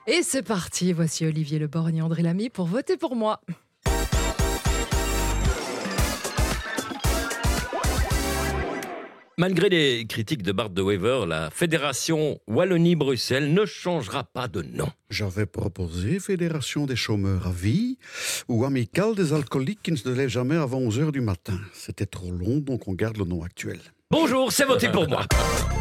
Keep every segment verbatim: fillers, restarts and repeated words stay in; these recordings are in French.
Et c'est parti, voici Olivier Le Borgne et André Lamy pour voter pour moi. Malgré les critiques de Bart de Wever, la Fédération Wallonie-Bruxelles ne changera pas de nom. J'avais proposé Fédération des chômeurs à vie ou Amicale des alcooliques qui ne se lèvent jamais avant onze heures du matin. C'était trop long, donc on garde le nom actuel. Bonjour, c'est voté pour moi.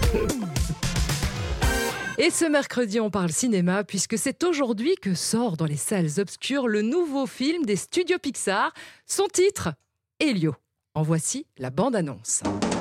Et ce mercredi, on parle cinéma, puisque c'est aujourd'hui que sort dans les salles obscures le nouveau film des studios Pixar. Son titre, Elio. En voici la bande-annonce.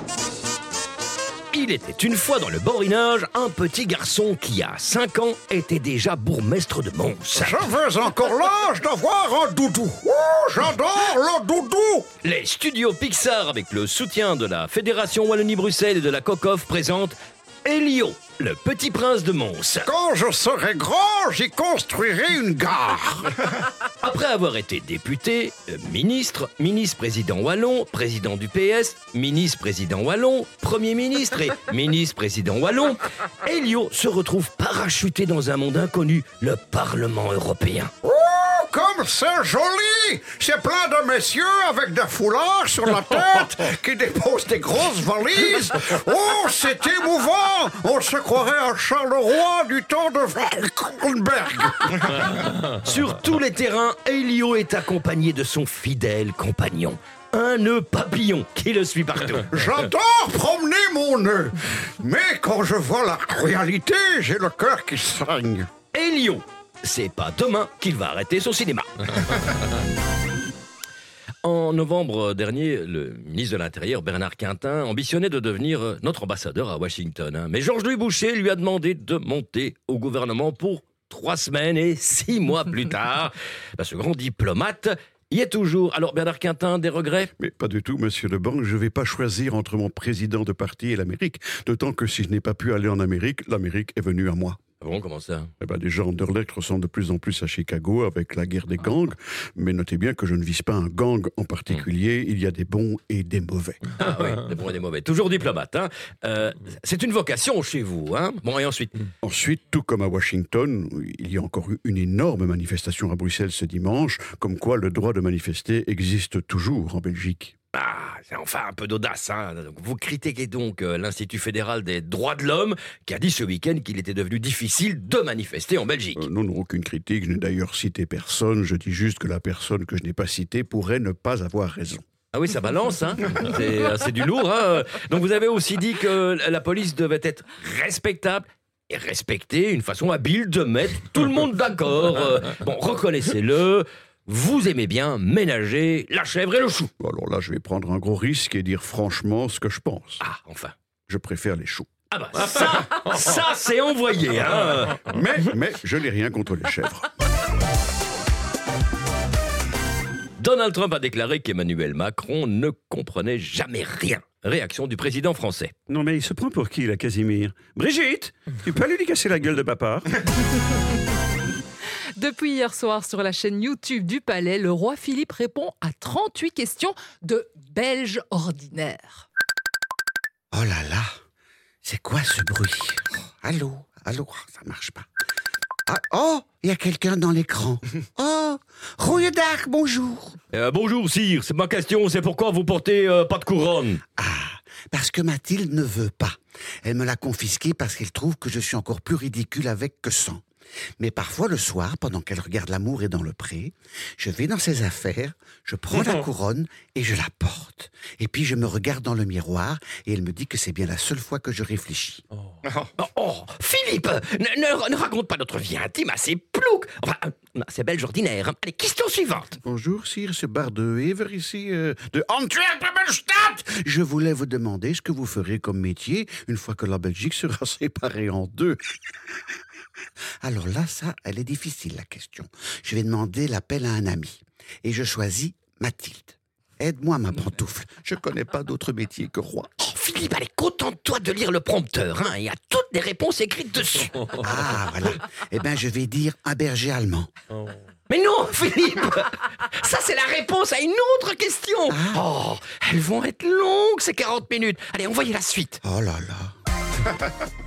Il était une fois dans le Borinage un petit garçon qui, à cinq ans, était déjà bourgmestre de Mons. Je veux encore l'âge d'avoir un doudou. Oh, j'adore le doudou. Les studios Pixar, avec le soutien de la Fédération Wallonie-Bruxelles et de la COCOF, présentent Elio, le petit prince de Mons. Quand je serai grand, j'y construirai une gare. Après avoir été député, euh, ministre, ministre-président wallon, président du P S, ministre-président wallon, premier ministre et ministre-président wallon, Elio se retrouve parachuté dans un monde inconnu, le Parlement européen. Oh, comme c'est joli. C'est plein de messieurs avec des foulards sur la tête qui déposent des grosses valises. Oh, c'est émouvant. On se croirait à Charleroi du temps de Kronberg. Sur tous les terrains, Elio est accompagné de son fidèle compagnon, un nœud papillon qui le suit partout. J'adore promener mon nœud. Mais quand je vois la réalité, j'ai le cœur qui saigne. Elio, c'est pas demain qu'il va arrêter son cinéma. En novembre dernier, le ministre de l'Intérieur, Bernard Quintin, ambitionnait de devenir notre ambassadeur à Washington. Mais Georges-Louis Boucher lui a demandé de monter au gouvernement pour trois semaines et six mois plus tard. Ben, ce grand diplomate y est toujours. Alors Bernard Quintin, des regrets ? Mais pas du tout, monsieur Le Borgne. Je ne vais pas choisir entre mon président de parti et l'Amérique. D'autant que si je n'ai pas pu aller en Amérique, l'Amérique est venue à moi. Ah bon, comment ça ? Eh ben, les gens d'Anderlecht ressemblent de plus en plus à Chicago avec la guerre des gangs. Mais notez bien que je ne vise pas un gang en particulier. Il y a des bons et des mauvais. Ah oui, des bons et des mauvais. Toujours diplomate. Hein. Euh, c'est une vocation chez vous. Hein. Bon, et ensuite ? Ensuite, tout comme à Washington, il y a encore eu une énorme manifestation à Bruxelles ce dimanche, comme quoi le droit de manifester existe toujours en Belgique. Ah, c'est enfin un peu d'audace. Hein. Vous critiquez donc euh, l'Institut fédéral des droits de l'homme qui a dit ce week-end qu'il était devenu difficile de manifester en Belgique. Euh, non, non, aucune critique. Je n'ai d'ailleurs cité personne. Je dis juste que la personne que je n'ai pas citée pourrait ne pas avoir raison. Ah oui, ça balance, hein. c'est, c'est du lourd. Hein. Donc vous avez aussi dit que la police devait être respectable et respecter, une façon habile de mettre tout le monde d'accord. Euh, bon, reconnaissez-le. Vous aimez bien ménager la chèvre et le chou. Alors là, je vais prendre un gros risque et dire franchement ce que je pense. Ah, enfin. Je préfère les choux. Ah bah ça, ça c'est envoyé, hein. Mais, mais je n'ai rien contre les chèvres. Donald Trump a déclaré qu'Emmanuel Macron ne comprenait jamais rien. Réaction du président français. Non mais il se prend pour qui, là, Casimir ? Brigitte, tu peux lui casser la gueule de ma part ? Depuis hier soir, sur la chaîne YouTube du Palais, le roi Philippe répond à trente-huit questions de Belges ordinaires. Oh là là, c'est quoi ce bruit ? Allô, allô, ça marche pas. Ah, oh, il y a quelqu'un dans l'écran. Oh, Rouille d'Arc, bonjour. Euh, bonjour sire, c'est ma question, c'est pourquoi vous portez euh, pas de couronne ? Ah, parce que Mathilde ne veut pas. Elle me l'a confisqué parce qu'elle trouve que je suis encore plus ridicule avec que sans. Mais parfois, le soir, pendant qu'elle regarde L'amour est dans le pré, je vais dans ses affaires, je prends la couronne et je la porte. Et puis, je me regarde dans le miroir et elle me dit que c'est bien la seule fois que je réfléchis. Oh, oh, oh Philippe, ne, ne, ne raconte pas notre vie intime à ces ploucs. Enfin, euh, c'est belge ordinaire. Hein. Allez, question suivante. Bonjour, sire, c'est Bart de Wever ici, euh, de Antwerp-Belstadt. Je voulais vous demander ce que vous ferez comme métier une fois que la Belgique sera séparée en deux. Alors là, ça, elle est difficile, la question. Je vais demander l'appel à un ami. Et je choisis Mathilde. Aide-moi, ma pantoufle. Je connais pas d'autre métier que roi. Oh, Philippe, allez, contente-toi de lire le prompteur. Hein. Il y a toutes les réponses écrites dessus. Ah, voilà. Eh bien, je vais dire un berger allemand. Oh. Mais non, Philippe. Ça, c'est la réponse à une autre question. Ah. Oh, elles vont être longues, ces quarante minutes. Allez, envoyez la suite. Oh là là.